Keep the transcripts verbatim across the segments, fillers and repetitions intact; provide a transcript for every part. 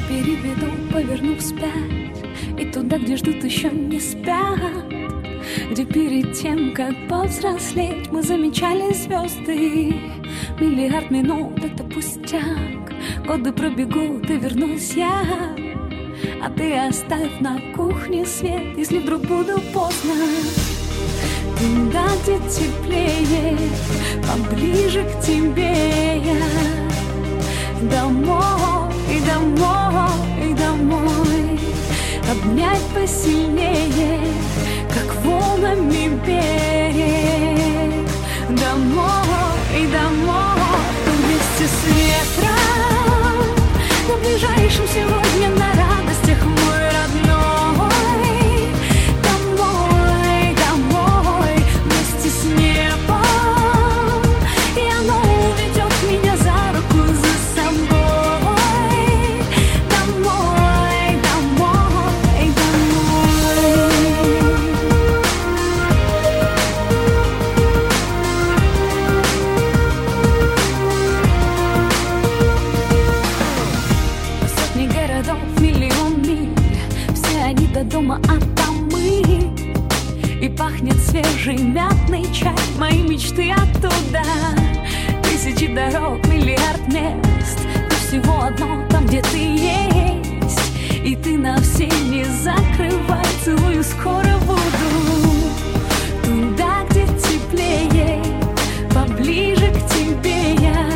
переведу, поверну вспять, и туда, где ждут, еще не спят, где перед тем, как повзрослеть, мы замечали звезды. Миллиард минут — это пустяк, годы пробегут, и вернусь я. А ты оставь на кухне свет, если вдруг буду поздно. Туда, где теплее, поближе к тебе я. Домой, и домой, и домой. Обнять посильнее, как волнами берег. Домой, и домой, вместе с ветром, на ближайшем сегодня на радостях мой родной. Домой, домой, вместе с небом, и оно уведет меня за руку за собой. Домой, домой, домой. Сотни городов, миллион миль, все они до дома, а там мы. И пахнет свежий мятный чай, мои мечты оттуда. Тысячи дорог, миллиард мест, но всего одно там, где ты есть. И ты на все не закрывай, целую, скоро буду. Туда, где теплее, поближе к тебе я.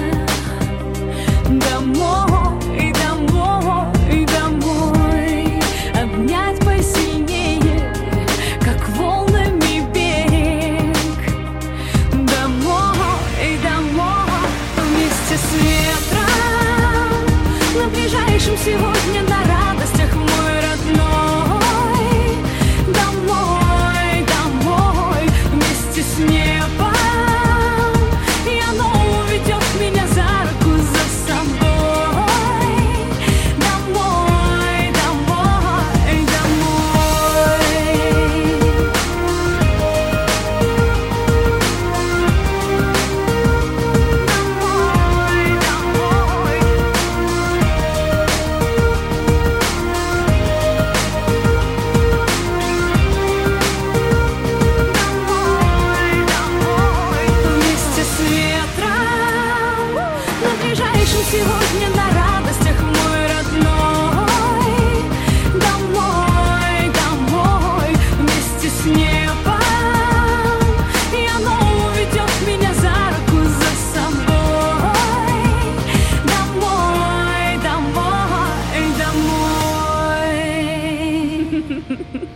Домой, и домой, и домой. Обнять посильнее, как волнами берег. Домой, и домой, вместе с ветром, на ближайшем сегодня на радостях мой родной. Домой, домой, вместе с небом, и оно уведет меня за руку за собой. Домой, домой, домой. Вместе с ветром, на ближайшем сегодня на радостях мой родной. Домой, домой, вместе с небом, и оно уведет меня за руку за собой. Домой, домой, домой.